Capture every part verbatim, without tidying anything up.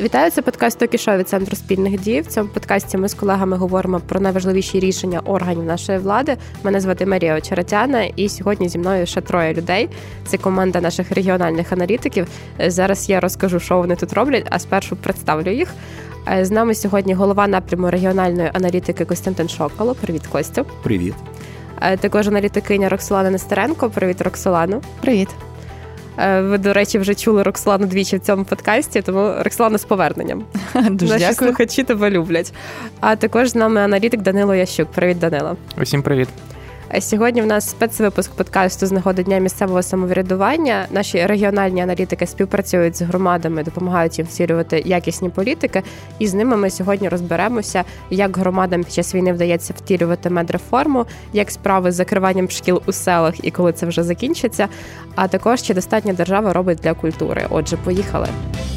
Вітаю, це подкаст «Токі-шоу» від Центру спільних дій. В цьому подкасті ми з колегами говоримо про найважливіші рішення органів нашої влади. Мене звати Марія Очеретяна, і сьогодні зі мною ще троє людей. Це команда наших регіональних аналітиків. Зараз я розкажу, що вони тут роблять, а спершу представлю їх. З нами сьогодні голова напряму регіональної аналітики Костянтин Шоколо. Привіт, Костю. Привіт. Також аналітикиня Роксолана Нестеренко. Привіт, Роксолану. Привіт. Ви, до речі, вже чули Роксолану двічі в цьому подкасті, тому Роксолана з поверненням. Дуже Наші дякую. слухачі тебе люблять. А також з нами аналітик Данило Ящук. Привіт, Данило. Усім привіт. Сьогодні в нас спецвипуск подкасту з нагоди Дня місцевого самоврядування. Наші регіональні аналітики співпрацюють з громадами, допомагають їм втілювати якісні політики. І з ними ми сьогодні розберемося, як громадам під час війни вдається втілювати медреформу, як справи з закриванням шкіл у селах і коли це вже закінчиться, а також чи достатньо держава робить для культури. Отже, поїхали.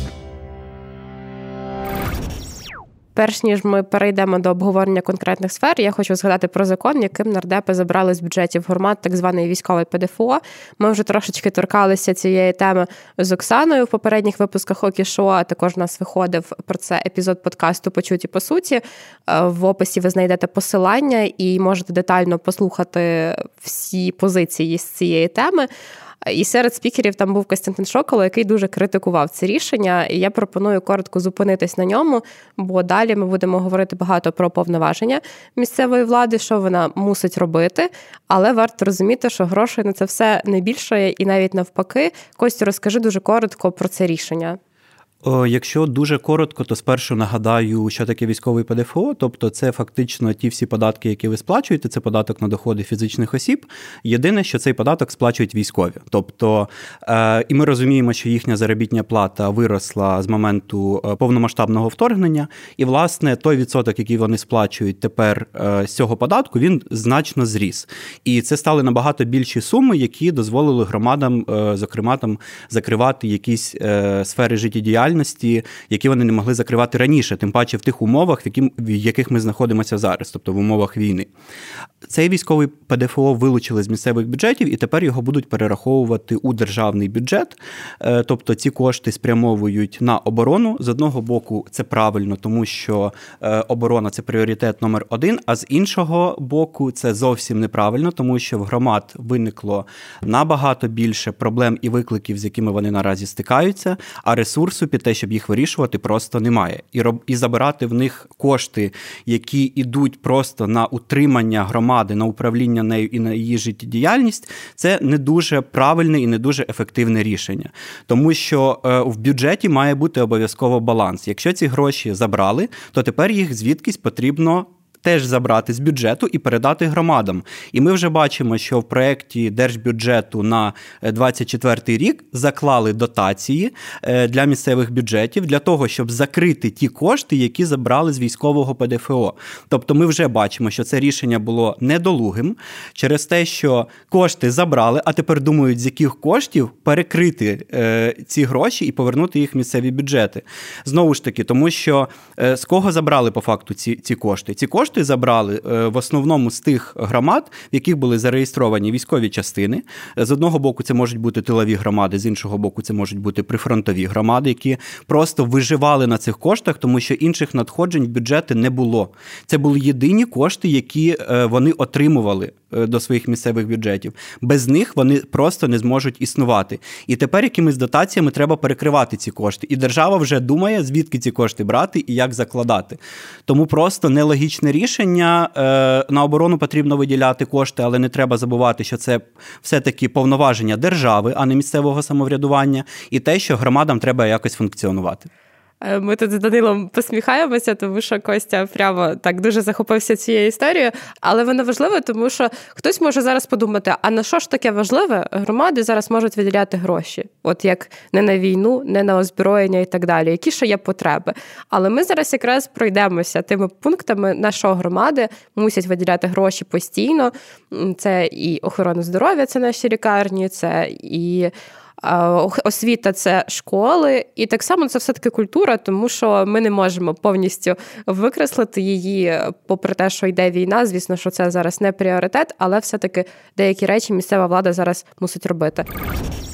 Перш ніж ми перейдемо до обговорення конкретних сфер, я хочу згадати про закон, яким нардепи забрали з бюджетів громад так званий військовий ПДФО. Ми вже трошечки торкалися цієї теми з Оксаною в попередніх випусках «Токі-шоу», а також у нас виходив про це епізод подкасту «Почуті по суті». В описі ви знайдете посилання і можете детально послухати всі позиції з цієї теми. І серед спікерів там був Костянтин Шоколо, який дуже критикував це рішення. І я пропоную коротко зупинитись на ньому, бо далі ми будемо говорити багато про повноваження місцевої влади, що вона мусить робити. Але варто розуміти, що грошей на це все не більше і навіть навпаки. Костю, розкажи дуже коротко про це рішення. Якщо дуже коротко, то спершу нагадаю, що таке військовий ПДФО, тобто це фактично ті всі податки, які ви сплачуєте, це податок на доходи фізичних осіб. Єдине, що цей податок сплачують військові. Тобто, е, і ми розуміємо, що їхня заробітня плата виросла з моменту повномасштабного вторгнення, і, власне, той відсоток, який вони сплачують тепер е, з цього податку, він значно зріс. І це стали набагато більші суми, які дозволили громадам, е, зокрема, там, закривати якісь е, сфери життєдіяльності, які вони не могли закривати раніше, тим паче в тих умовах, в, які, в яких ми знаходимося зараз, тобто в умовах війни. Цей військовий ПДФО вилучили з місцевих бюджетів, і тепер його будуть перераховувати у державний бюджет, тобто ці кошти спрямовують на оборону. З одного боку, це правильно, тому що оборона – це пріоритет номер один, а з іншого боку, це зовсім неправильно, тому що в громад виникло набагато більше проблем і викликів, з якими вони наразі стикаються, а ресурсу під те, щоб їх вирішувати, просто немає. І, роб... і забирати в них кошти, які йдуть просто на утримання громади, на управління нею і на її життєдіяльність, це не дуже правильне і не дуже ефективне рішення. Тому що е, в бюджеті має бути обов'язково баланс. Якщо ці гроші забрали, то тепер їх звідкись потрібно теж забрати з бюджету і передати громадам. І ми вже бачимо, що в проєкті держбюджету на двадцять четвертий рік заклали дотації для місцевих бюджетів для того, щоб закрити ті кошти, які забрали з військового ПДФО. Тобто ми вже бачимо, що це рішення було недолугим через те, що кошти забрали, а тепер думають, з яких коштів перекрити е, ці гроші і повернути їх в місцеві бюджети. Знову ж таки, тому що е, з кого забрали по факту ці, ці кошти? Ці кошти забрали в основному з тих громад, в яких були зареєстровані військові частини. З одного боку це можуть бути тилові громади, з іншого боку це можуть бути прифронтові громади, які просто виживали на цих коштах, тому що інших надходжень в бюджети не було. Це були єдині кошти, які вони отримували до своїх місцевих бюджетів. Без них вони просто не зможуть існувати. І тепер якимись дотаціями треба перекривати ці кошти. І держава вже думає, звідки ці кошти брати і як закладати. Тому просто нелогічне рішення. На оборону потрібно виділяти кошти, але не треба забувати, що це все-таки повноваження держави, а не місцевого самоврядування, і те, що громадам треба якось функціонувати. Ми тут з Данилом посміхаємося, тому що Костя прямо так дуже захопився цією історією, але воно важливе, тому що хтось може зараз подумати, а на що ж таке важливе? Громади зараз можуть виділяти гроші, от як не на війну, не на озброєння і так далі, які ще є потреби. Але ми зараз якраз пройдемося тими пунктами, на що громади мусять виділяти гроші постійно. Це і охорона здоров'я, це наші лікарні, це і освіта – це школи, і так само це все-таки культура, тому що ми не можемо повністю викреслити її, попри те, що йде війна, звісно, що це зараз не пріоритет, але все-таки деякі речі місцева влада зараз мусить робити.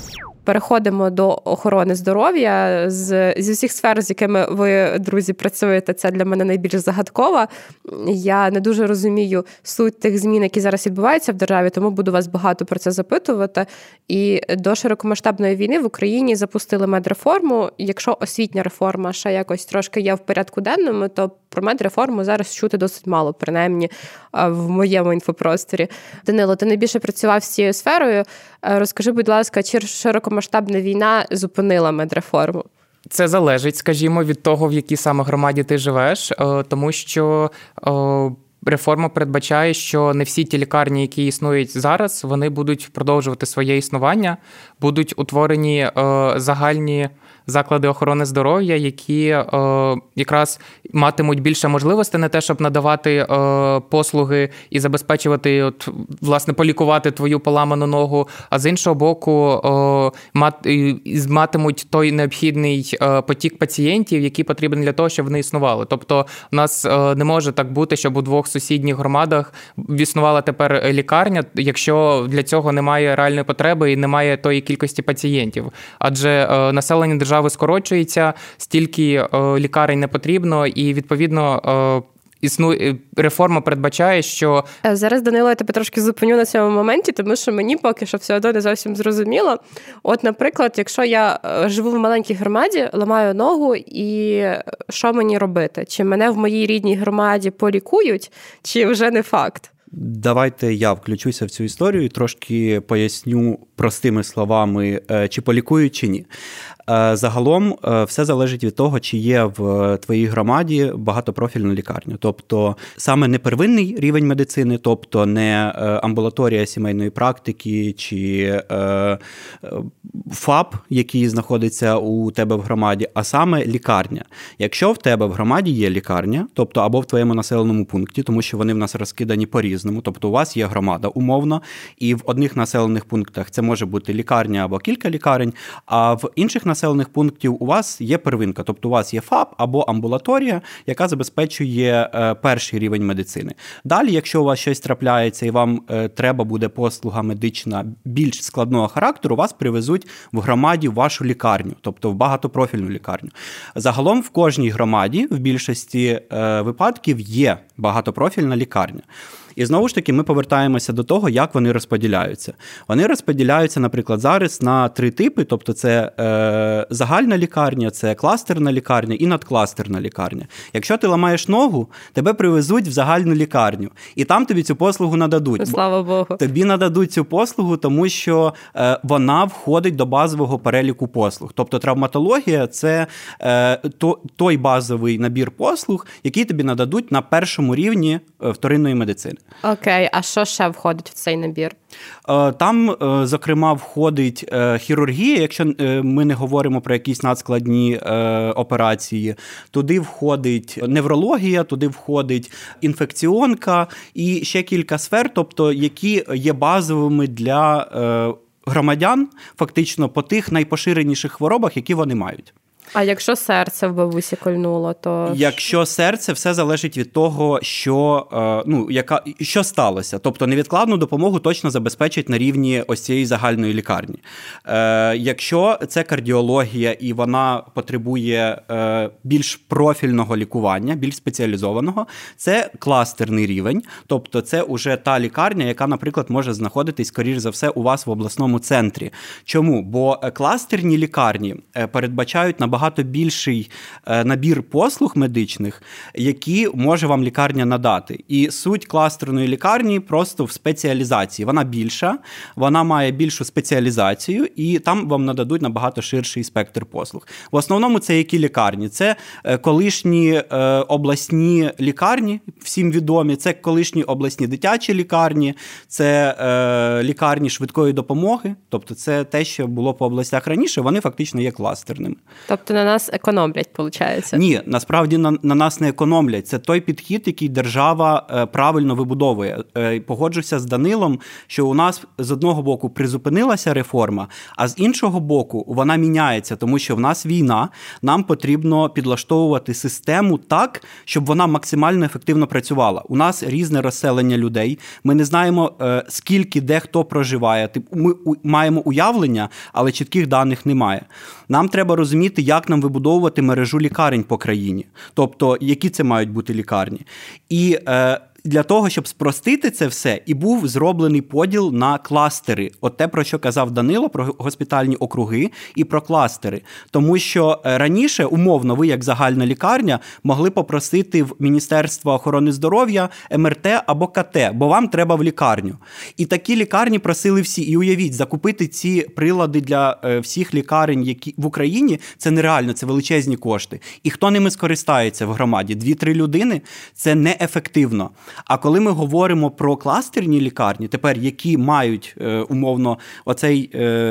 переходимо до охорони здоров'я. З, зі всіх сфер, з якими ви, друзі, працюєте, це для мене найбільш загадково. Я не дуже розумію суть тих змін, які зараз відбуваються в державі, тому буду вас багато про це запитувати. І до широкомасштабної війни в Україні запустили медреформу. Якщо освітня реформа ще якось трошки є в порядку денному, то про медреформу зараз чути досить мало, принаймні в моєму інфопросторі. Данило, ти найбільше працював з цією сферою. Розкажи, будь ласка, чи широкомасштабна війна зупинила медреформу? Це залежить, скажімо, від того, в якій саме громаді ти живеш, тому що реформа передбачає, що не всі ті лікарні, які існують зараз, вони будуть продовжувати своє існування, будуть утворені загальні заклади охорони здоров'я, які е, якраз матимуть більше можливостей на те, щоб надавати е, послуги і забезпечувати, от, власне, полікувати твою поламану ногу, а з іншого боку, е, мат, і, матимуть той необхідний е, потік пацієнтів, який потрібен для того, щоб вони існували. Тобто, у нас е, не може так бути, щоб у двох сусідніх громадах існувала тепер лікарня, якщо для цього немає реальної потреби і немає тої кількості пацієнтів. Адже е, населення держави скорочується, стільки е, лікарень не потрібно, і, відповідно, е, існує, реформа передбачає, що... Зараз, Данило, я тебе трошки зупиню на цьому моменті, тому що мені поки що все одно не зовсім зрозуміло. От, наприклад, якщо я живу в маленькій громаді, ламаю ногу, і що мені робити? Чи мене в моїй рідній громаді полікують, чи вже не факт? Давайте я включуся в цю історію і трошки поясню простими словами, чи полікують, чи ні. Загалом все залежить від того, чи є в твоїй громаді багатопрофільна лікарня. Тобто саме не первинний рівень медицини, тобто не амбулаторія сімейної практики чи ФАП, який знаходиться у тебе в громаді, а саме лікарня. Якщо в тебе в громаді є лікарня, тобто або в твоєму населеному пункті, тому що вони в нас розкидані по-різному, тобто у вас є громада умовно, і в одних населених пунктах це може бути лікарня або кілька лікарень, а в інших населених пунктів у вас є первинка, тобто у вас є ФАП або амбулаторія, яка забезпечує е, перший рівень медицини. Далі, якщо у вас щось трапляється і вам е, треба буде послуга медична більш складного характеру, вас привезуть в громаді в вашу лікарню, тобто в багатопрофільну лікарню. Загалом в кожній громаді в більшості е, випадків є багатопрофільна лікарня. І знову ж таки ми повертаємося до того, як вони розподіляються. Вони розподіляються, наприклад, зараз на три типи, тобто це е, загальна лікарня, це кластерна лікарня і надкластерна лікарня. Якщо ти ламаєш ногу, тебе привезуть в загальну лікарню, і там тобі цю послугу нададуть. Слава Богу. Тобі нададуть цю послугу, тому що е, вона входить до базового переліку послуг. Тобто травматологія – це е, то, той базовий набір послуг, який тобі нададуть на першому рівні вторинної медицини. Окей, а що ще входить в цей набір? Там, зокрема, входить хірургія, якщо ми не говоримо про якісь надскладні операції. Туди входить неврологія, туди входить інфекціонка і ще кілька сфер, тобто які є базовими для громадян, фактично по тих найпоширеніших хворобах, які вони мають. А якщо серце в бабусі кольнуло, то... Якщо серце, все залежить від того, що, ну, яка, що сталося. Тобто невідкладну допомогу точно забезпечить на рівні ось цієї загальної лікарні. Е, якщо це кардіологія і вона потребує е, більш профільного лікування, більш спеціалізованого, це кластерний рівень. Тобто це уже та лікарня, яка, наприклад, може знаходитись, скоріш за все, у вас в обласному центрі. Чому? Бо кластерні лікарні передбачають набагато Багато більший набір послуг медичних, які може вам лікарня надати. І суть кластерної лікарні просто в спеціалізації. Вона більша, вона має більшу спеціалізацію, і там вам нададуть набагато ширший спектр послуг. В основному це які лікарні? Це колишні обласні лікарні, всім відомі, це колишні обласні дитячі лікарні, це лікарні швидкої допомоги, тобто це те, що було по областях раніше, вони фактично є кластерними. Тобто Тобто на нас економлять, виходить? Ні, насправді на, на нас не економлять. Це той підхід, який держава е, правильно вибудовує. Е, погоджуся з Данилом, що у нас з одного боку призупинилася реформа, а з іншого боку вона міняється, тому що в нас війна, нам потрібно підлаштовувати систему так, щоб вона максимально ефективно працювала. У нас різне розселення людей, ми не знаємо, е, скільки де хто проживає. Ми маємо уявлення, але чітких даних немає. Нам треба розуміти, як нам вибудовувати мережу лікарень по країні. Тобто, які це мають бути лікарні. І е, для того, щоб спростити це все, і був зроблений поділ на кластери. От те, про що казав Данило, про госпітальні округи і про кластери. Тому що раніше, умовно, ви, як загальна лікарня, могли попросити в Міністерство охорони здоров'я ем ер те або ка те, бо вам треба в лікарню. І такі лікарні просили всі. І уявіть, закупити ці прилади для всіх лікарень які в Україні, це нереально, це величезні кошти. І хто ними скористається в громаді? Дві-три людини? Це неефективно. А коли ми говоримо про кластерні лікарні, тепер які мають умовно оцей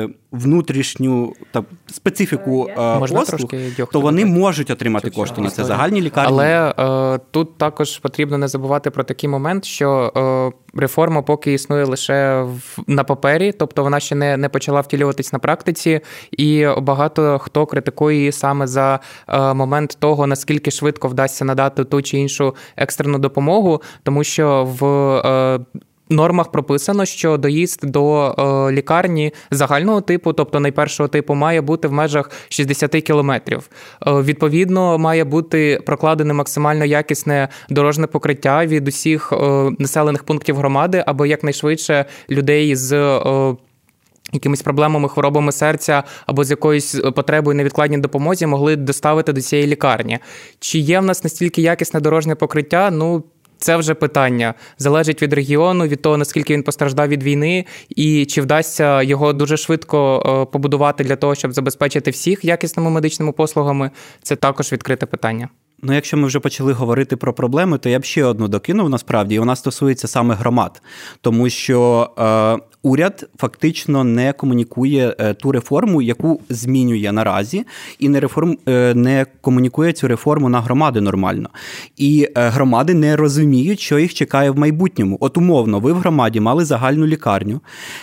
внутрішню та, специфіку е, послуг, то вони можуть отримати Чуть кошти на це. Загальні лікарні. Але е, тут також потрібно не забувати про такий момент, що е, реформа поки існує лише в, на папері, тобто вона ще не, не почала втілюватись на практиці, і багато хто критикує її саме за е, момент того, наскільки швидко вдасться надати ту чи іншу екстрену допомогу, тому що в е, нормах прописано, що доїзд до е, лікарні загального типу, тобто найпершого типу, має бути в межах шістдесят кілометрів. Е, відповідно, має бути прокладене максимально якісне дорожне покриття від усіх е, населених пунктів громади, аби якнайшвидше людей з е, якимись проблемами, хворобами серця або з якоюсь потребою невідкладній допомозі могли доставити до цієї лікарні. Чи є в нас настільки якісне дорожнє покриття? Ну, це вже питання. Залежить від регіону, від того, наскільки він постраждав від війни, і чи вдасться його дуже швидко побудувати для того, щоб забезпечити всіх якісними медичними послугами. Це також відкрите питання. Ну, якщо ми вже почали говорити про проблеми, то я б ще одну докинув, насправді, і вона стосується саме громад. Тому що е, уряд фактично не комунікує е, ту реформу, яку змінює наразі, і не, реформ, е, не комунікує цю реформу на громади нормально. І е, громади не розуміють, що їх чекає в майбутньому. От умовно, ви в громаді мали загальну лікарню,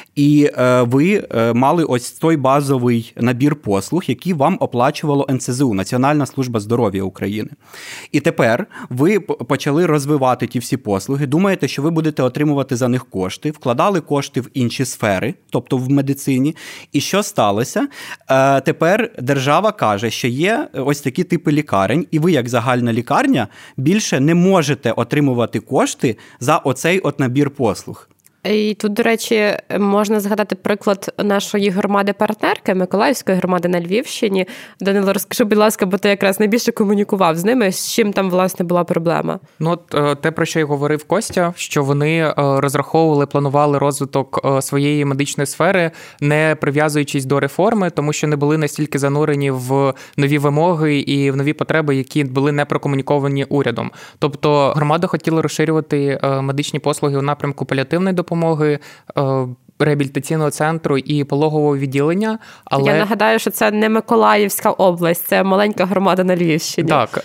і е, ви е, мали ось той базовий набір послуг, який вам оплачувало ен це зе у, Національна служба здоров'я України. І тепер ви почали розвивати ті всі послуги, думаєте, що ви будете отримувати за них кошти, вкладали кошти в інші сфери, тобто в медицині. І що сталося? Е, тепер держава каже, що є ось такі типи лікарень, і ви, як загальна лікарня, більше не можете отримувати кошти за оцей от набір послуг. І тут, до речі, можна згадати приклад нашої громади-партнерки, Миколаївської громади на Львівщині. Данило, розкажи, будь ласка, бо ти якраз найбільше комунікував з ними, з чим там, власне, була проблема? Ну, от те, про що й говорив Костя, що вони розраховували, планували розвиток своєї медичної сфери, не прив'язуючись до реформи, тому що не були настільки занурені в нові вимоги і в нові потреби, які були не прокомуніковані урядом. Тобто громада хотіла розширювати медичні послуги у напрямку паліативної допомоги, допомоги, реабілітаційного центру і пологового відділення. Але... Я нагадаю, що це не Миколаївська область, це маленька громада на Львівщині. Так,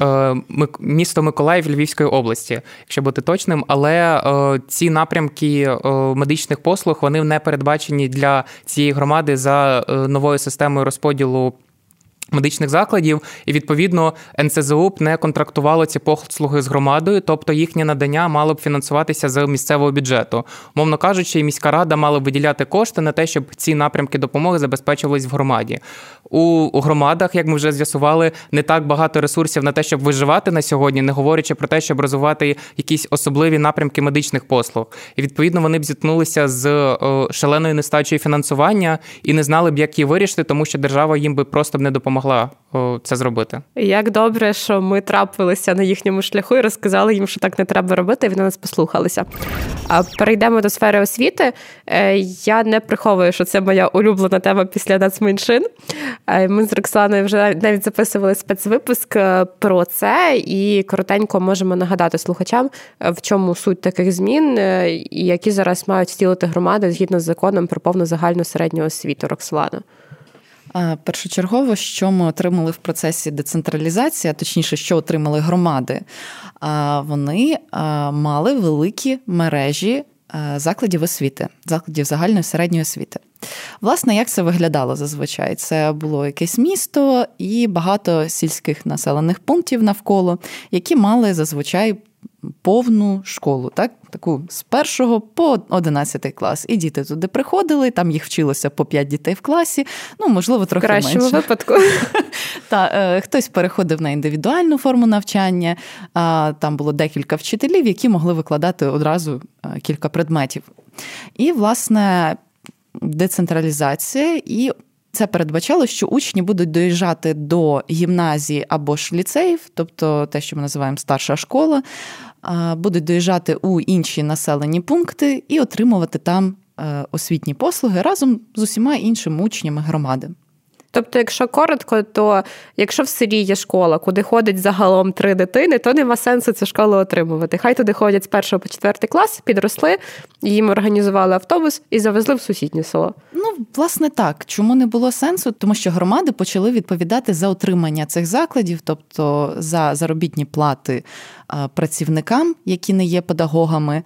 місто Миколаїв Львівської області, якщо бути точним, але ці напрямки медичних послуг, вони не передбачені для цієї громади за новою системою розподілу медичних закладів, і, відповідно, ен це зе у не контрактувало ці послуги з громадою, тобто їхнє надання мало б фінансуватися з місцевого бюджету. Мовно кажучи, міська рада мала б виділяти кошти на те, щоб ці напрямки допомоги забезпечувались в громаді. У громадах, як ми вже з'ясували, не так багато ресурсів на те, щоб виживати на сьогодні, не говорячи про те, щоб розвивати якісь особливі напрямки медичних послуг. І, відповідно, вони б зіткнулися з шаленою нестачею фінансування і не знали б, як її вирішити, тому що держава їм би просто б не допомогла. могла це зробити. Як добре, що ми трапилися на їхньому шляху і розказали їм, що так не треба робити, і вони нас послухалися. Перейдемо до сфери освіти. Я не приховую, що це моя улюблена тема після нацменшин. Ми з Роксоланою вже навіть записували спецвипуск про це, і коротенько можемо нагадати слухачам, в чому суть таких змін, які зараз мають втілити громади згідно з законом про повну загальну середню освіту. Роксолана. Першочергово, що ми отримали в процесі децентралізації, а точніше, що отримали громади, вони мали великі мережі закладів освіти, закладів загальної середньої освіти. Власне, як це виглядало зазвичай? Це було якесь місто і багато сільських населених пунктів навколо, які мали зазвичай повну школу, так? Таку з першого по одинадцятий клас. І діти туди приходили, там їх вчилося по п'ять дітей в класі, ну, можливо, трохи менше. В кращому випадку. Та, хтось переходив на індивідуальну форму навчання, там було декілька вчителів, які могли викладати одразу кілька предметів. І, власне, децентралізація, і це передбачало, що учні будуть доїжджати до гімназії або ж ліцеїв, тобто те, що ми називаємо старша школа, будуть доїжджати у інші населені пункти і отримувати там освітні послуги разом з усіма іншими учнями громади. Тобто, якщо коротко, то якщо в селі є школа, куди ходить загалом три дитини, то нема сенсу цю школу отримувати. Хай туди ходять з першого по четвертий клас, підросли, їм організували автобус і завезли в сусіднє село. Ну, власне, так. Чому не було сенсу? Тому що громади почали відповідати за утримання цих закладів, тобто за заробітні плати працівникам, які не є педагогами,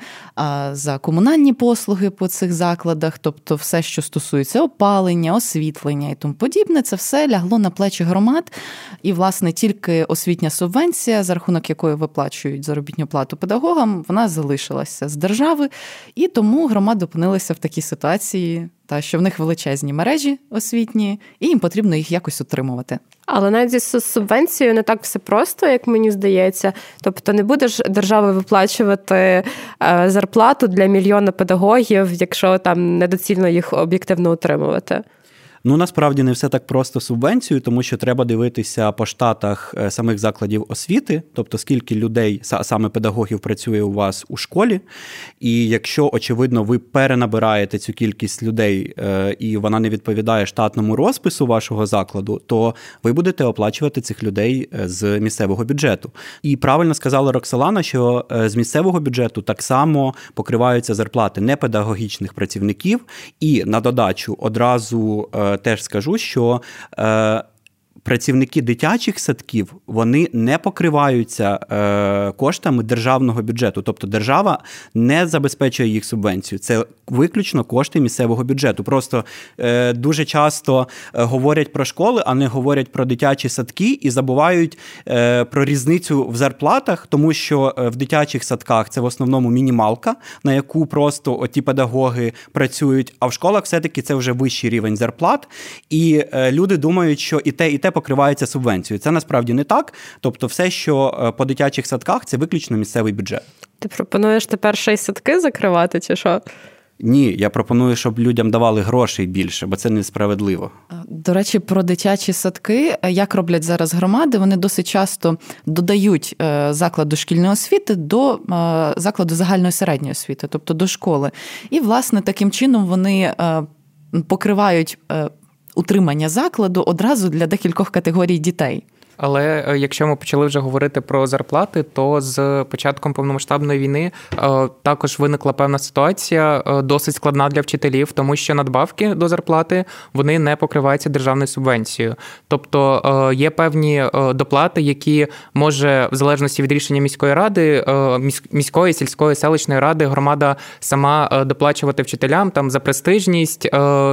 за комунальні послуги по цих закладах, тобто все, що стосується опалення, освітлення і тому подібне, це все лягло на плечі громад. І, власне, тільки освітня субвенція, за рахунок якої виплачують заробітну плату педагогам, вона залишилася з держави. І тому громади опинилися в такій ситуації, та що в них величезні мережі освітні, і їм потрібно їх якось утримувати. Але навіть з субвенцією не так все просто, як мені здається. Тобто не буде ж держава виплачувати зарплату для мільйона педагогів, якщо там недоцільно їх об'єктивно утримувати. Ну, насправді, не все так просто субвенцією, тому що треба дивитися по штатах самих закладів освіти, тобто скільки людей, саме педагогів, працює у вас у школі. І якщо, очевидно, ви перенабираєте цю кількість людей і вона не відповідає штатному розпису вашого закладу, то ви будете оплачувати цих людей з місцевого бюджету. І правильно сказала Роксолана, що з місцевого бюджету так само покриваються зарплати непедагогічних працівників. І на додачу одразу теж скажу, що е, працівники дитячих садків, вони не покриваються е, коштами державного бюджету. Тобто держава не забезпечує їх субвенцію. Це виключно кошти місцевого бюджету. Просто е, дуже часто говорять про школи, а не говорять про дитячі садки і забувають е, про різницю в зарплатах, тому що в дитячих садках це в основному мінімалка, на яку просто оті педагоги працюють, а в школах все-таки це вже вищий рівень зарплат. І е, люди думають, що і те, і те покривається субвенцією. Це насправді не так. Тобто все, що по дитячих садках, це виключно місцевий бюджет. Ти пропонуєш тепер ще й садки закривати, чи що? Ні, я пропоную, щоб людям давали грошей більше, бо це несправедливо. До речі, про дитячі садки, як роблять зараз громади, вони досить часто додають закладу шкільної освіти до закладу загальної середньої освіти, тобто до школи. І, власне, таким чином вони покривають утримання закладу одразу для декількох категорій дітей. Але якщо ми почали вже говорити про зарплати, то з початком повномасштабної війни також виникла певна ситуація досить складна для вчителів, тому що надбавки до зарплати, вони не покриваються державною субвенцією. Тобто є певні доплати, які може в залежності від рішення міської ради, міської, сільської, селищної ради громада сама доплачувати вчителям там за престижність,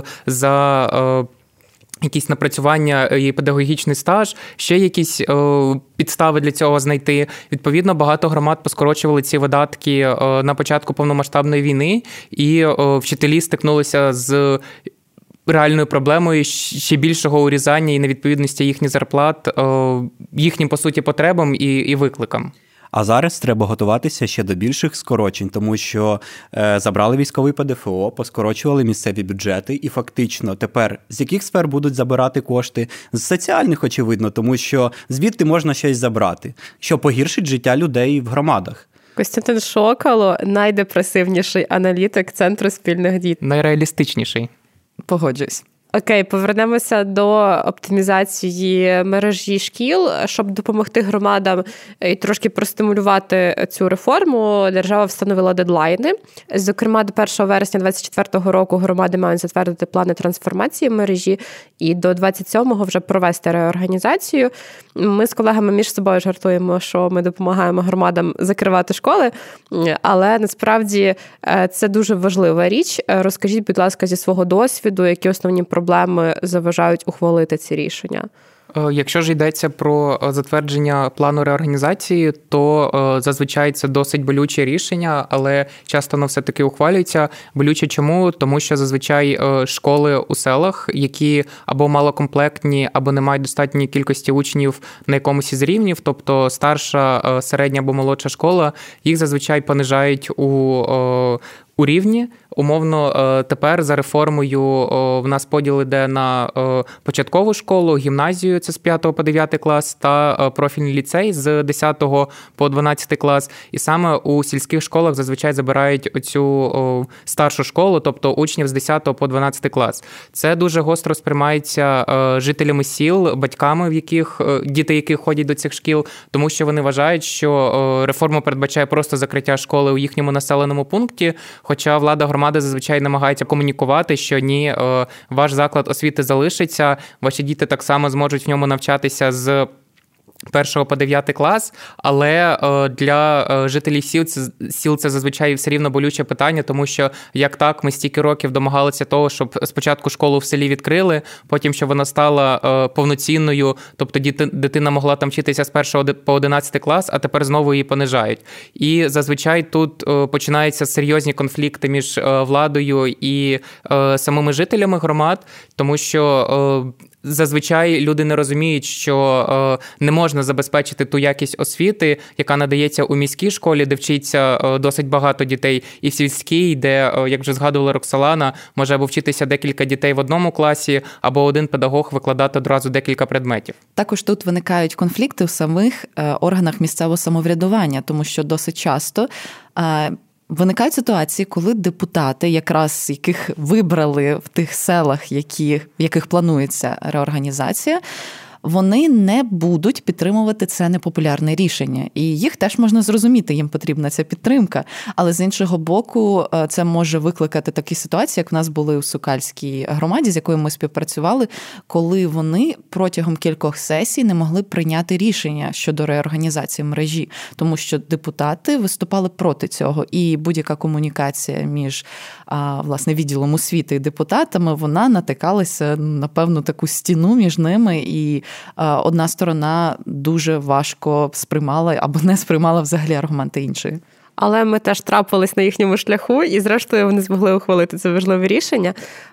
за якісь напрацювання і педагогічний стаж, ще якісь о, підстави для цього знайти. Відповідно, багато громад поскорочували ці видатки о, на початку повномасштабної війни, і о, вчителі стикнулися з реальною проблемою ще більшого урізання і невідповідності їхніх зарплат о, їхнім, по суті, потребам і, і викликам. А зараз треба готуватися ще до більших скорочень, тому що е, забрали військовий ПДФО, поскорочували місцеві бюджети, і фактично тепер з яких сфер будуть забирати кошти? З соціальних, очевидно, тому що звідти можна щось забрати, що погіршить життя людей в громадах. Костянтин Шокало – найдепресивніший аналітик Центру спільних дій. Найреалістичніший. Погоджуюсь. Окей, повернемося до оптимізації мережі шкіл. Щоб допомогти громадам і трошки простимулювати цю реформу, держава встановила дедлайни. Зокрема, до першого вересня двадцять четвертого року громади мають затвердити плани трансформації мережі і до двадцять сьомого вже провести реорганізацію. Ми з колегами між собою жартуємо, що ми допомагаємо громадам закривати школи, але насправді це дуже важлива річ. Розкажіть, будь ласка, зі свого досвіду, які основні проблеми заважають ухвалити ці рішення? Якщо ж йдеться про затвердження плану реорганізації, то зазвичай це досить болюче рішення, але часто воно все-таки ухвалюється. Болюче чому? Тому що зазвичай школи у селах, які або малокомплектні, або не мають достатньої кількості учнів на якомусь із рівнів, тобто старша, середня або молодша школа, їх зазвичай понижають у у рівні. Умовно, тепер за реформою в нас поділ іде на початкову школу, гімназію, це з п'ятого по дев'ятий клас, та профільний ліцей з десятого по дванадцятий клас. І саме у сільських школах зазвичай забирають оцю старшу школу, тобто учнів з десятого по дванадцятий клас. Це дуже гостро сприймається жителями сіл, батьками, в яких діти, які ходять до цих шкіл, тому що вони вважають, що реформа передбачає просто закриття школи у їхньому населеному пункті, хоча влада громади зазвичай намагається комунікувати, що ні, ваш заклад освіти залишиться, ваші діти так само зможуть в ньому навчатися з першого по дев'ятий клас, але для жителів сіл це, сіл це зазвичай все рівно болюче питання, тому що як так, ми стільки років домагалися того, щоб спочатку школу в селі відкрили, потім, щоб вона стала повноцінною, тобто дитина могла там вчитися з першого по одинадцятий клас, а тепер знову її понижають. І зазвичай тут починаються серйозні конфлікти між владою і самими жителями громад, тому що зазвичай люди не розуміють, що не можна забезпечити ту якість освіти, яка надається у міській школі, де вчиться досить багато дітей, і в сільській, де, як вже згадувала Роксолана, може або вчитися декілька дітей в одному класі, або один педагог викладати одразу декілька предметів. Також тут виникають конфлікти в самих органах місцевого самоврядування, тому що досить часто виникають ситуації, коли депутати, якраз яких вибрали в тих селах, які, в яких планується реорганізація, вони не будуть підтримувати це непопулярне рішення. І їх теж можна зрозуміти, їм потрібна ця підтримка. Але з іншого боку, це може викликати такі ситуації, як в нас були у Сокальській громаді, з якою ми співпрацювали, коли вони протягом кількох сесій не могли прийняти рішення щодо реорганізації мережі, тому що депутати виступали проти цього. І будь-яка комунікація між, власне, відділом освіти і депутатами, вона натикалася на певну таку стіну між ними, і одна сторона дуже важко сприймала або не сприймала взагалі аргументи іншої. Але ми теж трапились на їхньому шляху, і зрештою вони змогли ухвалити це важливе рішення.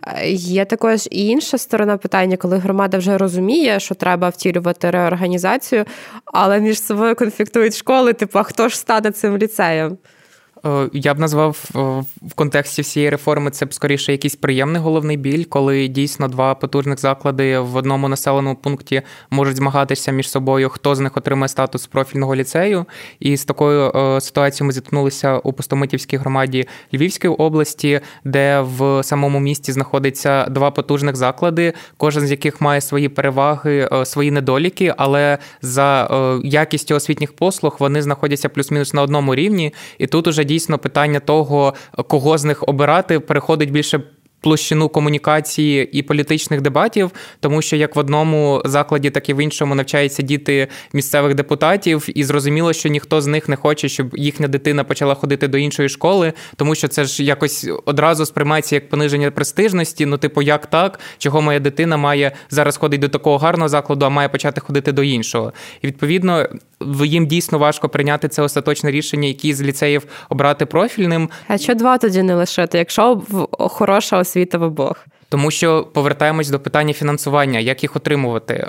Є також і інша сторона питання, коли громада вже розуміє, що треба втілювати реорганізацію, але між собою конфліктують школи, типу, а хто ж стане цим ліцеєм? Я б назвав в контексті всієї реформи це б скоріше якийсь приємний головний біль, коли дійсно два потужних заклади в одному населеному пункті можуть змагатися між собою, хто з них отримає статус профільного ліцею. І з такою ситуацією ми зіткнулися у Пустомитівській громаді Львівської області, де в самому місті знаходиться два потужних заклади, кожен з яких має свої переваги, свої недоліки, але за якістю освітніх послуг вони знаходяться плюс-мінус на одному рівні. І тут уже дійсно питання того, кого з них обирати, переходить більше площину комунікації і політичних дебатів, тому що як в одному закладі, так і в іншому навчаються діти місцевих депутатів, і зрозуміло, що ніхто з них не хоче, щоб їхня дитина почала ходити до іншої школи, тому що це ж якось одразу сприймається як пониження престижності, ну типу, як так, чого моя дитина має зараз ходити до такого гарного закладу, а має почати ходити до іншого. І відповідно, їм дійсно важко прийняти це остаточне рішення, які з ліцеїв обрати профільним. А що два тоді не лишити, якщо хороша освіта в обох? Тому що повертаємось до питання фінансування, як їх отримувати.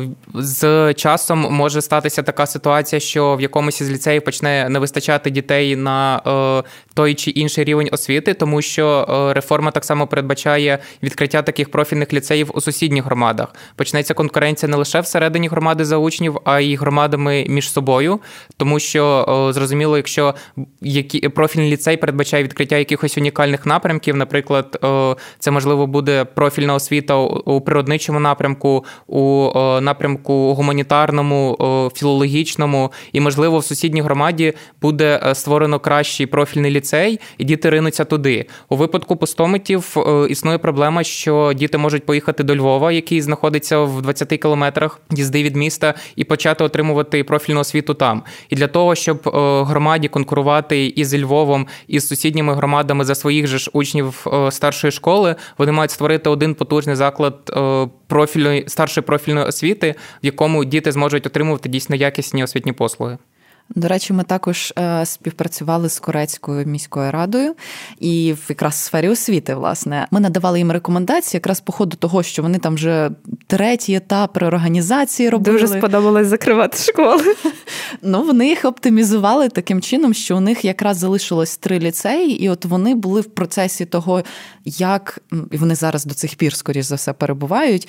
З часом може статися така ситуація, що в якомусь із ліцеїв почне не вистачати дітей на той чи інший рівень освіти, тому що реформа так само передбачає відкриття таких профільних ліцеїв у сусідніх громадах. Почнеться конкуренція не лише всередині громади за учнів, а й громадами між між собою, тому що, зрозуміло, якщо які, профільний ліцей передбачає відкриття якихось унікальних напрямків, наприклад, це, можливо, буде профільна освіта у природничому напрямку, у напрямку гуманітарному, філологічному, і, можливо, в сусідній громаді буде створено кращий профільний ліцей, і діти ринуться туди. У випадку пустомитів існує проблема, що діти можуть поїхати до Львова, який знаходиться в двадцяти кілометрах їзди від міста, і почати отримувати профільну освіту там. І для того, щоб громаді конкурувати із Львовом, і з сусідніми громадами за своїх же ж учнів старшої школи, вони мають створити один потужний заклад профільної, старшої профільної освіти, в якому діти зможуть отримувати дійсно якісні освітні послуги. До речі, ми також е, співпрацювали з Корецькою міською радою і в якраз в сфері освіти, власне. Ми надавали їм рекомендації якраз по ходу того, що вони там вже третій етап реорганізації робили. Дуже сподобалось закривати школи. Ну, вони їх оптимізували таким чином, що у них якраз залишилось три ліцеї, і от вони були в процесі того, як, і вони зараз до цих пір, скоріш за все, перебувають,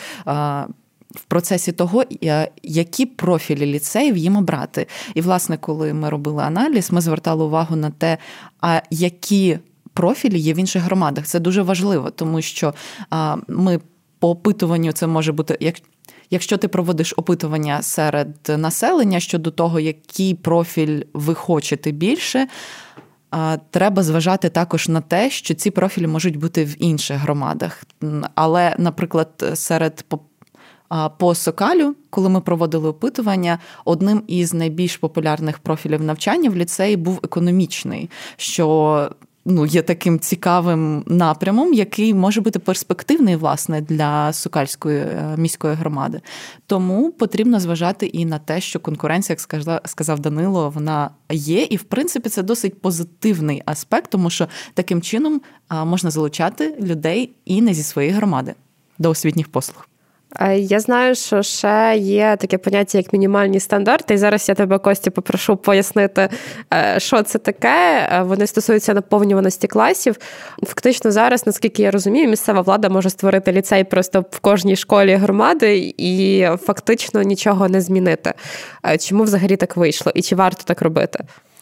в процесі того, які профілі ліцеїв їм обрати. І, власне, коли ми робили аналіз, ми звертали увагу на те, а які профілі є в інших громадах. Це дуже важливо, тому що ми по опитуванню, це може бути, як, якщо ти проводиш опитування серед населення щодо того, який профіль ви хочете більше, треба зважати також на те, що ці профілі можуть бути в інших громадах. Але, наприклад, серед по Сокалю, коли ми проводили опитування, одним із найбільш популярних профілів навчання в ліцеї був економічний, що ну, є таким цікавим напрямом, який може бути перспективний, власне, для Сокальської міської громади. Тому потрібно зважати і на те, що конкуренція, як сказав Данило, вона є, і, в принципі, це досить позитивний аспект, тому що таким чином можна залучати людей і не зі своєї громади до освітніх послуг. Я знаю, що ще є таке поняття, як мінімальні стандарти, і зараз я тебе, Костя, попрошу пояснити, що це таке. Вони стосуються наповнюваності класів. Фактично зараз, наскільки я розумію, місцева влада може створити ліцей просто в кожній школі громади і фактично нічого не змінити. Чому взагалі так вийшло і чи варто так робити?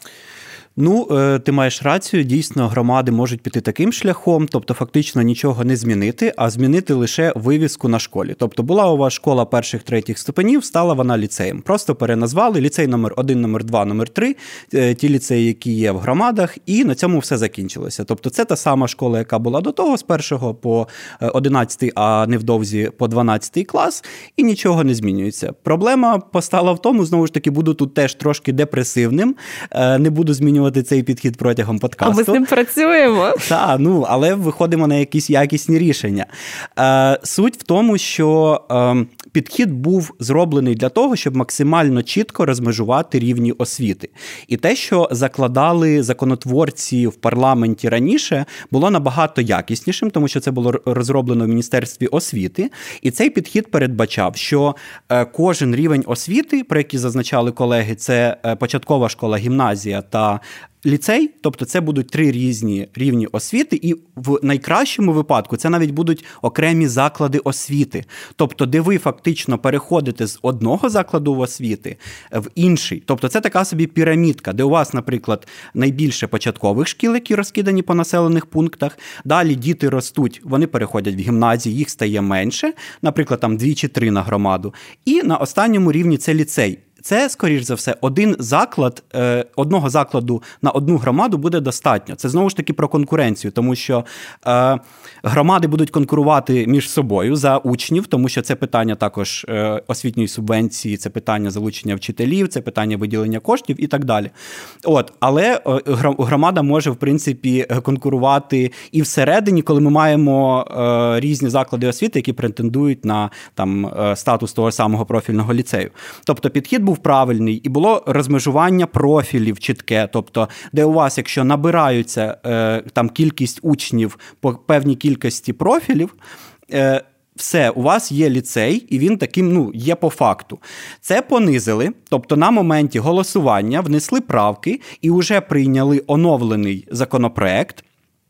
Ну, ти маєш рацію, дійсно, громади можуть піти таким шляхом, тобто фактично нічого не змінити, а змінити лише вивіску на школі. Тобто була у вас школа перших-третіх ступенів, стала вона ліцеєм. Просто переназвали ліцей номер один, номер два, номер три, ті ліцеї, які є в громадах, і на цьому все закінчилося. Тобто це та сама школа, яка була до того, з першого по одинадцятий, а невдовзі по дванадцятий клас, і нічого не змінюється. Проблема постала в тому, знову ж таки, буду тут теж трошки депресивним, не буду змінювати цей підхід протягом подкасту. А ми з ним працюємо. Так, ну, але виходимо на якісь якісні рішення. Е, суть в тому, що е, підхід був зроблений для того, щоб максимально чітко розмежувати рівні освіти. І те, що закладали законотворці в парламенті раніше, було набагато якіснішим, тому що це було розроблено в Міністерстві освіти. І цей підхід передбачав, що е, кожен рівень освіти, про який зазначали колеги, це е, початкова школа, гімназія та ліцей, тобто це будуть три різні рівні освіти, і в найкращому випадку це навіть будуть окремі заклади освіти. Тобто, де ви фактично переходите з одного закладу освіти в інший. Тобто це така собі пірамідка, де у вас, наприклад, найбільше початкових шкіл, які розкидані по населених пунктах. Далі діти ростуть, вони переходять в гімназії, їх стає менше, наприклад, там дві чи три на громаду. І на останньому рівні це ліцей. Це, скоріш за все, один заклад, одного закладу на одну громаду буде достатньо. Це, знову ж таки, про конкуренцію, тому що е, громади будуть конкурувати між собою за учнів, тому що це питання також е, освітньої субвенції, це питання залучення вчителів, це питання виділення коштів і так далі. От, але громада може, в принципі, конкурувати і всередині, коли ми маємо е, різні заклади освіти, які претендують на там, статус того самого профільного ліцею. Тобто підхід був правильний, і було розмежування профілів чітке, тобто, де у вас, якщо набираються е, там кількість учнів по певній кількості профілів, е, все, у вас є ліцей, і він таким, ну, є по факту. Це понизили, тобто на моменті голосування внесли правки і вже прийняли оновлений законопроект,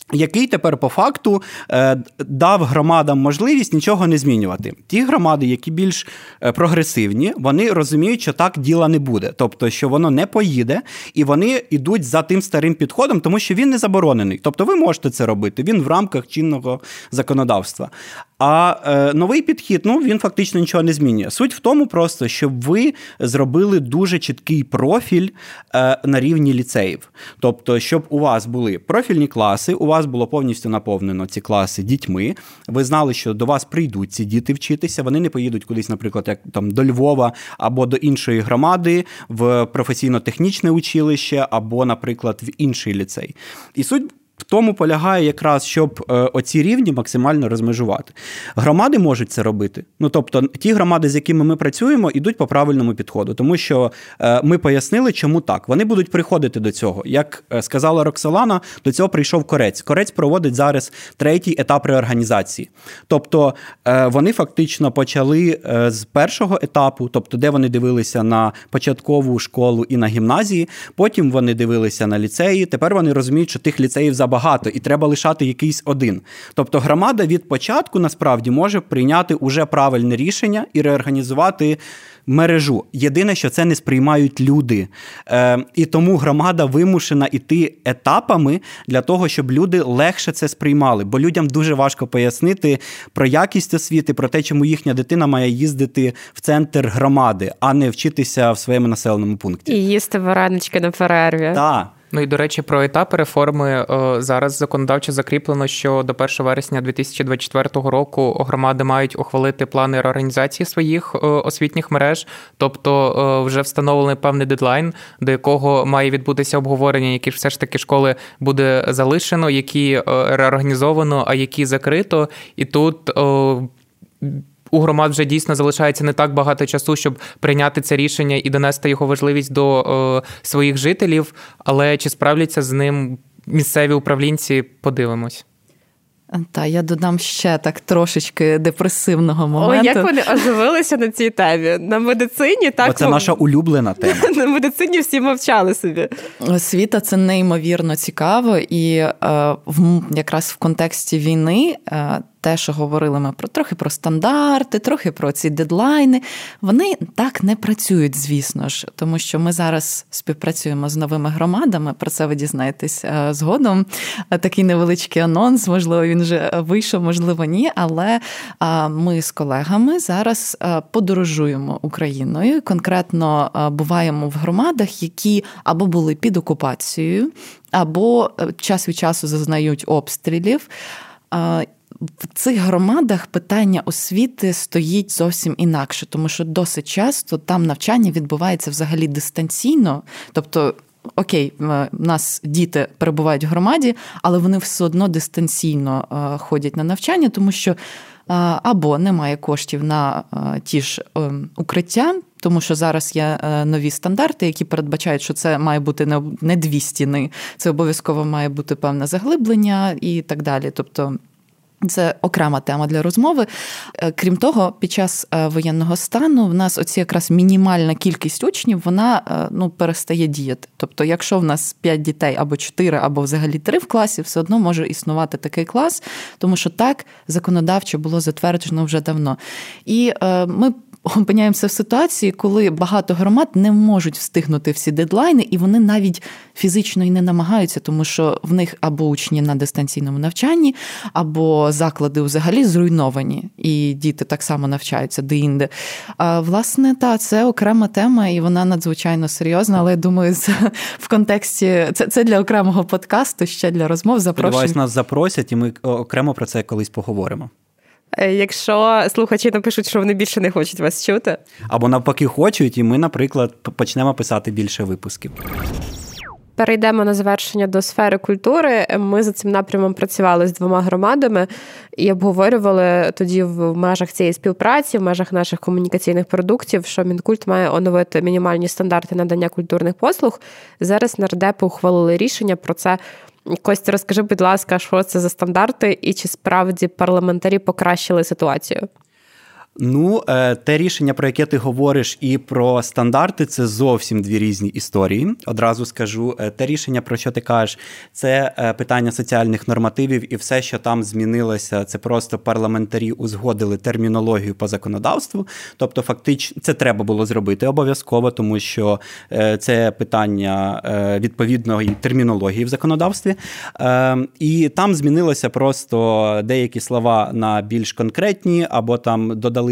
який тепер по факту е, дав громадам можливість нічого не змінювати. Ті громади, які більш прогресивні, вони розуміють, що так діла не буде. Тобто, що воно не поїде, і вони йдуть за тим старим підходом, тому що він не заборонений. Тобто ви можете це робити, він в рамках чинного законодавства. А е, новий підхід, ну, він фактично нічого не змінює. Суть в тому просто, щоб ви зробили дуже чіткий профіль е, на рівні ліцеїв. Тобто, щоб у вас були профільні класи, у вас було повністю наповнено ці класи дітьми, ви знали, що до вас прийдуть ці діти вчитися, вони не поїдуть кудись, наприклад, як там до Львова або до іншої громади, в професійно-технічне училище або, наприклад, в інший ліцей. І суть в тому полягає якраз, щоб е, оці рівні максимально розмежувати. Громади можуть це робити. Ну, тобто, ті громади, з якими ми працюємо, йдуть по правильному підходу. Тому що е, ми пояснили, чому так. Вони будуть приходити до цього. Як е, сказала Роксолана, до цього прийшов Корець. Корець проводить зараз третій етап реорганізації. Тобто, е, вони фактично почали е, з першого етапу, тобто, де вони дивилися на початкову школу і на гімназії, потім вони дивилися на ліцеї, тепер вони розуміють, що тих ліцеїв забагато, і треба лишати якийсь один. Тобто громада від початку, насправді, може прийняти уже правильне рішення і реорганізувати мережу. Єдине, що це не сприймають люди. Е, і тому громада вимушена йти етапами для того, щоб люди легше це сприймали. Бо людям дуже важко пояснити про якість освіти, про те, чому їхня дитина має їздити в центр громади, а не вчитися в своєму населеному пункті. І їсти варенички на перерві. Так. Ну і, до речі, про етапи реформи. Зараз законодавчо закріплено, що до першого вересня дві тисячі двадцять четвертого року громади мають ухвалити плани реорганізації своїх освітніх мереж. Тобто вже встановлений певний дедлайн, до якого має відбутися обговорення, які ж все ж таки школи буде залишено, які реорганізовано, а які закрито. І тут у громад вже дійсно залишається не так багато часу, щоб прийняти це рішення і донести його важливість до е, своїх жителів, але чи справляться з ним місцеві управлінці, подивимось. Та, я додам ще так трошечки депресивного моменту. О, як вони оживилися на цій темі. На медицині так... Бо це наша улюблена тема. На медицині всі мовчали собі. Освіта – це неймовірно цікаво, і е, в, якраз в контексті війни е, те, що говорили ми про трохи про стандарти, трохи про ці дедлайни, вони так не працюють, звісно ж, тому що ми зараз співпрацюємо з новими громадами, про це ви дізнаєтесь згодом. Такий невеличкий анонс, можливо, він вже вийшов, можливо, ні, але ми з колегами зараз подорожуємо Україною, конкретно буваємо в громадах, які або були під окупацією, або час від часу зазнають обстрілів. В цих громадах питання освіти стоїть зовсім інакше, тому що досить часто там навчання відбувається взагалі дистанційно, тобто окей, у нас діти перебувають в громаді, але вони все одно дистанційно ходять на навчання, тому що або немає коштів на ті ж укриття, тому що зараз є нові стандарти, які передбачають, що це має бути не дві стіни, це обов'язково має бути певне заглиблення і так далі, тобто це окрема тема для розмови. Крім того, під час воєнного стану в нас оці якраз мінімальна кількість учнів, вона ну, перестає діяти. Тобто, якщо в нас п'ять дітей або чотири, або взагалі три в класі, все одно може існувати такий клас, тому що так законодавчо було затверджено вже давно. І е, ми опиняємося в ситуації, коли багато громад не можуть встигнути всі дедлайни, і вони навіть фізично і не намагаються, тому що в них або учні на дистанційному навчанні, або заклади взагалі зруйновані, і діти так само навчаються де-інде. А, власне, та, це окрема тема, і вона надзвичайно серйозна, але, я думаю, це в контексті, це, це для окремого подкасту, ще для розмов. Запрошую. Сподіваюсь, нас запросять, і ми окремо про це колись поговоримо. Якщо слухачі напишуть, що вони більше не хочуть вас чути. Або навпаки хочуть, і ми, наприклад, почнемо писати більше випусків. Перейдемо на завершення до сфери культури. Ми за цим напрямом працювали з двома громадами і обговорювали тоді в межах цієї співпраці, в межах наших комунікаційних продуктів, що Мінкульт має оновити мінімальні стандарти надання культурних послуг. Зараз нардепи ухвалили рішення про це. Костя, розкажи, будь ласка, що це за стандарти і чи справді парламентарі покращили ситуацію? Ну, те рішення, про яке ти говориш, і про стандарти – це зовсім дві різні історії. Одразу скажу, те рішення, про що ти кажеш, це питання соціальних нормативів, і все, що там змінилося, це просто парламентарі узгодили термінологію по законодавству. Тобто, фактично, це треба було зробити обов'язково, тому що це питання відповідної термінології в законодавстві. І там змінилося просто деякі слова на більш конкретні, або там додали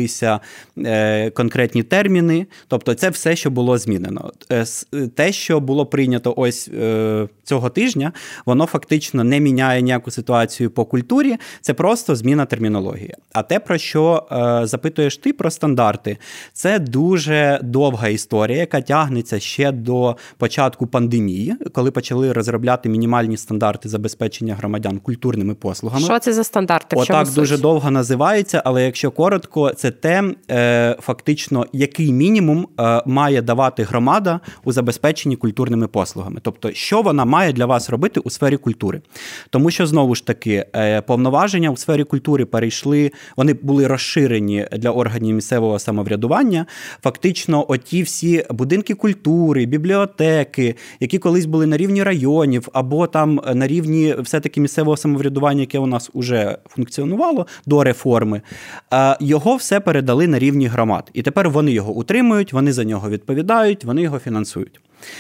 конкретні терміни, тобто це все, що було змінено. Те, що було прийнято ось цього тижня, воно фактично не міняє ніяку ситуацію по культурі, це просто зміна термінології. А те, про що запитуєш ти, про стандарти, це дуже довга історія, яка тягнеться ще до початку пандемії, коли почали розробляти мінімальні стандарти забезпечення громадян культурними послугами. Що це за стандарти? Отак дуже довго називається, але якщо коротко, це те, фактично, який мінімум має давати громада у забезпеченні культурними послугами. Тобто, що вона має для вас робити у сфері культури. Тому що, знову ж таки, повноваження у сфері культури перейшли, вони були розширені для органів місцевого самоврядування. Фактично, оті всі будинки культури, бібліотеки, які колись були на рівні районів, або там на рівні все-таки місцевого самоврядування, яке у нас уже функціонувало до реформи, його все передали на рівні громад. І тепер вони його утримують, вони за нього відповідають, вони його фінансують.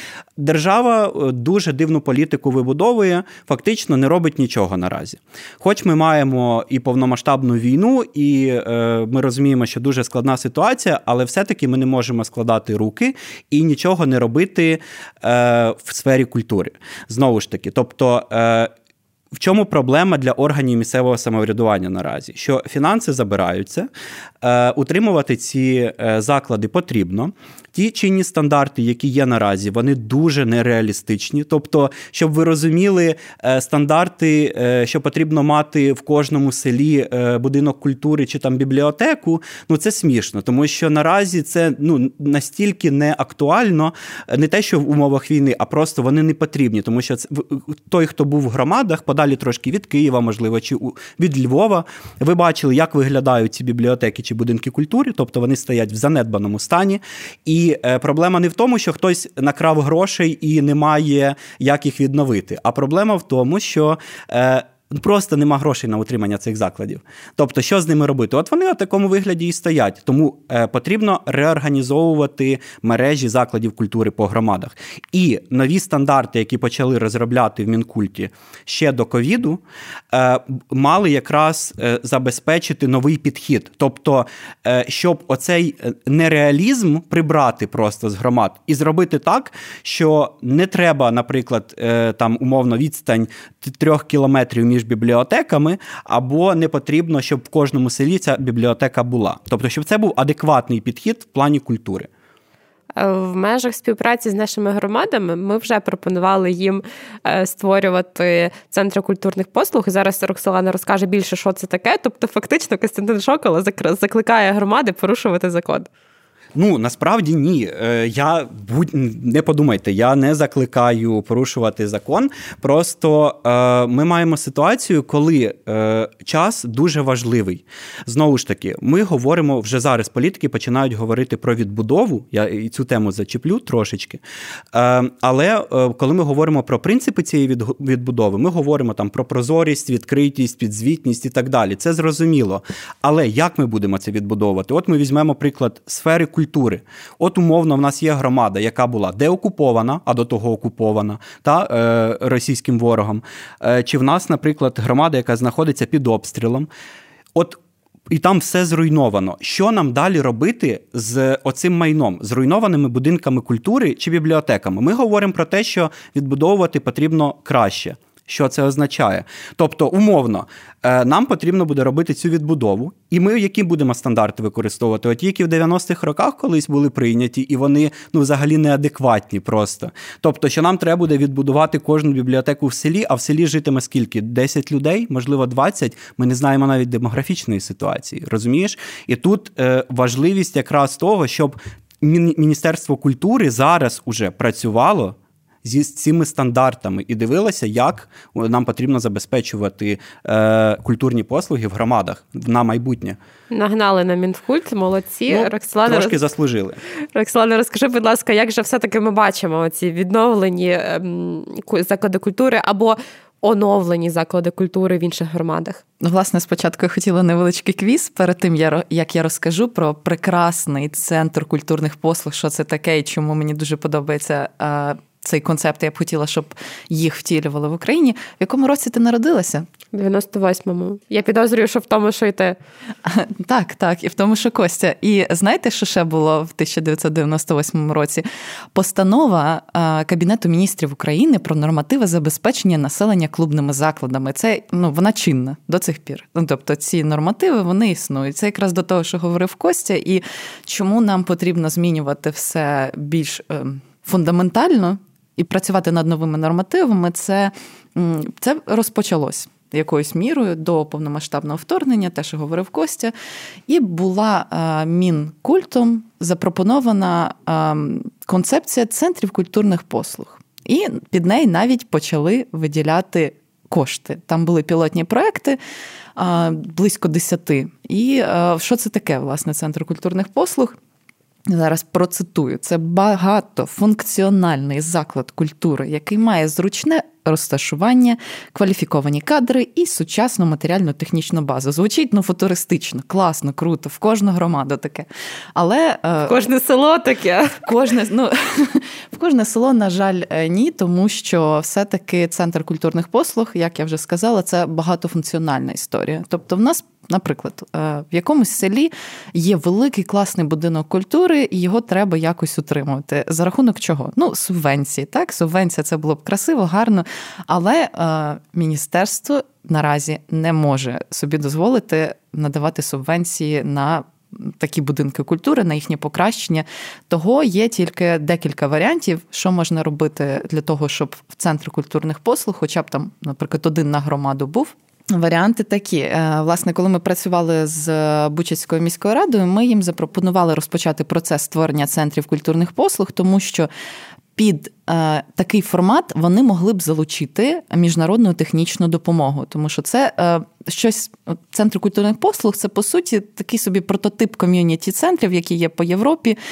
Держава дуже дивну політику вибудовує, фактично не робить нічого наразі. Хоч ми маємо і повномасштабну війну, і е, ми розуміємо, що дуже складна ситуація, але все-таки ми не можемо складати руки і нічого не робити е, в сфері культури. Знову ж таки, тобто... Е, В чому проблема для органів місцевого самоврядування наразі? Що фінанси забираються, е, утримувати ці е, заклади потрібно. Ті чинні стандарти, які є наразі, вони дуже нереалістичні. Тобто, щоб ви розуміли, е, стандарти, е, що потрібно мати в кожному селі е, будинок культури чи там бібліотеку, ну це смішно, тому що наразі це ну, настільки не актуально, не те, що в умовах війни, а просто вони не потрібні, тому що це, той, хто був в громадах, подалі трошки від Києва, можливо, чи від Львова, ви бачили, як виглядають ці бібліотеки чи будинки культури, тобто вони стоять в занедбаному стані. І е, проблема не в тому, що хтось накрав грошей і не має як їх відновити, а проблема в тому, що е, просто нема грошей на утримання цих закладів. Тобто, що з ними робити? От вони в такому вигляді і стоять. Тому е, потрібно реорганізовувати мережі закладів культури по громадах. І нові стандарти, які почали розробляти в Мінкульті ще до ковіду, е, мали якраз е, забезпечити новий підхід. Тобто, е, щоб оцей нереалізм прибрати просто з громад і зробити так, що не треба, наприклад, е, там умовно відстань трьох кілометрів між бібліотеками, або не потрібно, щоб в кожному селі ця бібліотека була. Тобто, щоб це був адекватний підхід в плані культури. В межах співпраці з нашими громадами ми вже пропонували їм створювати центри культурних послуг. І зараз Роксолана розкаже більше, що це таке. Тобто, фактично, Костянтин Шокола закликає громади порушувати закон. Ну, насправді ні. Я, не подумайте, я не закликаю порушувати закон. Просто е, ми маємо ситуацію, коли е, час дуже важливий. Знову ж таки, ми говоримо, вже зараз політики починають говорити про відбудову, я і цю тему зачеплю трошечки. Е, але е, коли ми говоримо про принципи цієї від, відбудови, ми говоримо там про прозорість, відкритість, підзвітність і так далі. Це зрозуміло. Але як ми будемо це відбудовувати? От ми візьмемо приклад сфери культури. Культури. От умовно в нас є громада, яка була деокупована, а до того окупована, та, е, російським ворогом. Е, чи в нас, наприклад, громада, яка знаходиться під обстрілом. От і там все зруйновано. Що нам далі робити з оцим майном, зруйнованими будинками культури чи бібліотеками? Ми говоримо про те, що відбудовувати потрібно краще. Що це означає? Тобто, умовно, нам потрібно буде робити цю відбудову, і ми які будемо стандарти використовувати? От які в дев'яностих роках колись були прийняті, і вони ну, взагалі неадекватні просто. Тобто, що нам треба буде відбудувати кожну бібліотеку в селі, а в селі житиме скільки? десять людей, можливо, двадцять? Ми не знаємо навіть демографічної ситуації, розумієш? І тут е, важливість якраз того, щоб Міністерство культури зараз уже працювало зі цими стандартами і дивилася, як нам потрібно забезпечувати е, культурні послуги в громадах на майбутнє. Нагнали на Мінкульт, молодці. Ну, Роксолана, трошки заслужили. Роксолана, розкажи, будь ласка, як же все-таки ми бачимо ці відновлені ем, заклади культури або оновлені заклади культури в інших громадах? Ну, власне, спочатку я хотіла невеличкий квіз перед тим, як я розкажу про прекрасний центр культурних послуг, що це таке і чому мені дуже подобається цей концепт. Я б хотіла, щоб їх втілювали в Україні. В якому році ти народилася? В дев'яносто восьмому. Я підозрюю, що в тому, що й ти. Так, так, і в тому, що Костя. І знаєте, що ще було в тисяча дев'ятсот дев'яносто восьмому році? Постанова Кабінету міністрів України про нормативи забезпечення населення клубними закладами. Це, ну, вона чинна до цих пір. Ну, тобто ці нормативи, вони існують. Це якраз до того, що говорив Костя, і чому нам потрібно змінювати все більш е, фундаментально і працювати над новими нормативами, це, це розпочалось якоюсь мірою до повномасштабного вторгнення, те, що говорив Костя, і була е, Мінкультом запропонована е, концепція центрів культурних послуг. І під неї навіть почали виділяти кошти. Там були пілотні проекти, е, близько десяти. І е, що це таке, власне, центр культурних послуг? Зараз процитую. Це багатофункціональний заклад культури, який має зручне розташування, кваліфіковані кадри і сучасну матеріально-технічну базу. Звучить, ну, футуристично, класно, круто, в кожну громаду таке. Але... В кожне село таке. В кожне, ну, в кожне село, на жаль, ні, тому що все-таки центр культурних послуг, як я вже сказала, це багатофункціональна історія. Тобто в нас, наприклад, в якомусь селі є великий класний будинок культури, і його треба якось утримувати. За рахунок чого? Ну, субвенції, так? Субвенція – це було б красиво, гарно, але е, міністерство наразі не може собі дозволити надавати субвенції на такі будинки культури, на їхнє покращення. Того є тільки декілька варіантів, що можна робити для того, щоб в центрі культурних послуг, хоча б там, наприклад, один на громаду був. Варіанти такі. Власне, коли ми працювали з Бучацькою міською радою, ми їм запропонували розпочати процес створення центрів культурних послуг, тому що під е, такий формат вони могли б залучити міжнародну технічну допомогу, тому що це е, щось, центр культурних послуг, це, по суті, такий собі прототип ком'юніті-центрів, які є по Європі, е,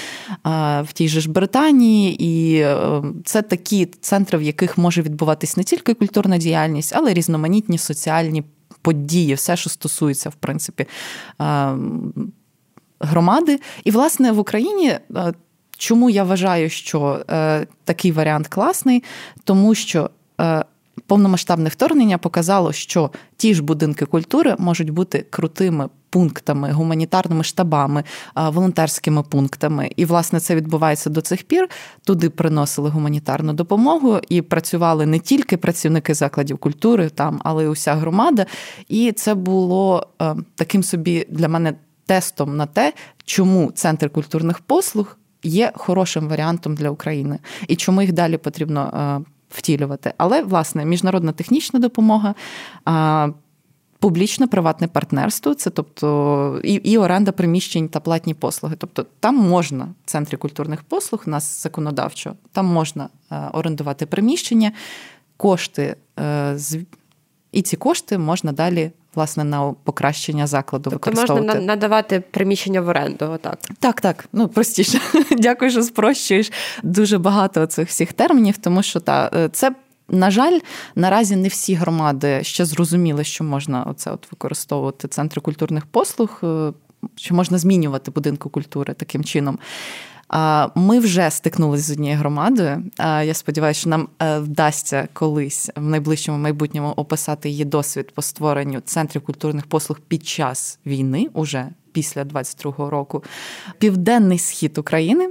в тій же ж Британії, і е, це такі центри, в яких може відбуватись не тільки культурна діяльність, але й різноманітні соціальні події, все, що стосується, в принципі, е, громади. І, власне, в Україні е, чому я вважаю, що е, такий варіант класний? Тому що е, повномасштабне вторгнення показало, що ті ж будинки культури можуть бути крутими пунктами, гуманітарними штабами, е, волонтерськими пунктами. І, власне, це відбувається до цих пір. Туди приносили гуманітарну допомогу і працювали не тільки працівники закладів культури, там, але й уся громада. І це було е, таким собі для мене тестом на те, чому Центр культурних послуг є хорошим варіантом для України і чому їх далі потрібно е, втілювати. Але, власне, міжнародна технічна допомога, е, публічно-приватне партнерство, це тобто і, і оренда приміщень та платні послуги. Тобто там можна, в Центрі культурних послуг, у нас законодавчо, там можна е, орендувати приміщення, кошти, е, з, і ці кошти можна далі, власне, на покращення закладу тобто використовувати. Тобто можна надавати приміщення в оренду, отак? Так, так, ну простіше. Дякую, що спрощуєш дуже багато цих всіх термінів, тому що та, це, на жаль, наразі не всі громади ще зрозуміли, що можна оце от використовувати центри культурних послуг, що можна змінювати будинки культури таким чином. Ми вже стикнулися з однією громадою. Я сподіваюся, що нам вдасться колись в найближчому майбутньому описати її досвід по створенню центрів культурних послуг під час війни, уже після двадцять другого року. Південний схід України.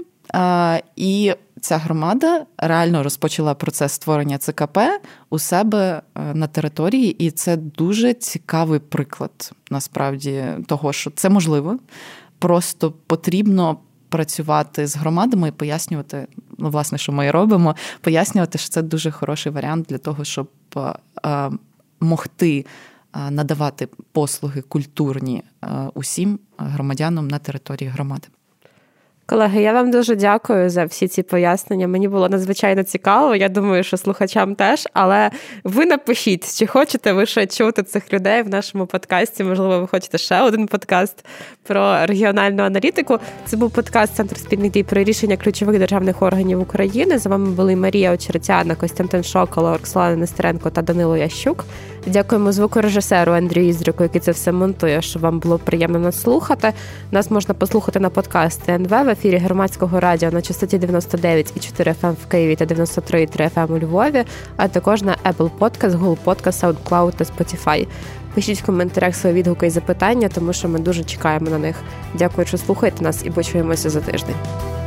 І ця громада реально розпочала процес створення ЦКП у себе на території. І це дуже цікавий приклад, насправді, того, що це можливо. Просто потрібно працювати з громадами і пояснювати, ну, власне, що ми і робимо, пояснювати, що це дуже хороший варіант для того, щоб е, могти надавати послуги культурні е, усім громадянам на території громади. Колеги, я вам дуже дякую за всі ці пояснення. Мені було надзвичайно цікаво. Я думаю, що слухачам теж. Але ви напишіть, чи хочете ви ще чути цих людей в нашому подкасті. Можливо, ви хочете ще один подкаст про регіональну аналітику. Це був подкаст «Центр спільних дій» про рішення ключових державних органів України. З вами були Марія Очеретяна, Костянтин Шоколов, Роксолана Нестеренко та Данило Ящук. Дякуємо звукорежисеру Андрію Іздрюку, який це все монтує, щоб вам було приємно нас слухати. Нас можна послухати на подкасті ен ве в ефірі Громадського радіо на частоті дев'яносто дев'ять і чотири еф ем в Києві та дев'яносто три і три еф ем у Львові, а також на Apple Podcast, Google Podcast, SoundCloud та Spotify. Пишіть в коментарях свої відгуки і запитання, тому що ми дуже чекаємо на них. Дякую, що слухаєте нас, і почуємося за тиждень.